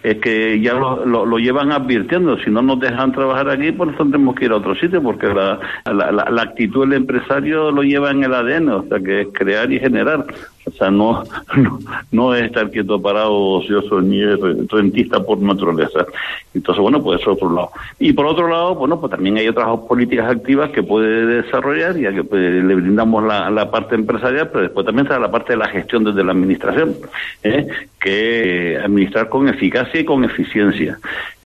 es que ya lo llevan advirtiendo. Si no nos dejan trabajar aquí, pues tendremos que ir a otro sitio, porque la actitud del empresario lo lleva en el ADN, o sea, que es crear y generar. O sea, no es estar quieto, parado, ocioso, ni es rentista por naturaleza. Entonces, bueno, pues eso por un lado. Y por otro lado, bueno, pues también hay otras políticas activas que puede desarrollar, ya que pues, le brindamos la parte empresarial, pero después también está la parte de la gestión desde la administración, que administrar con eficacia y con eficiencia.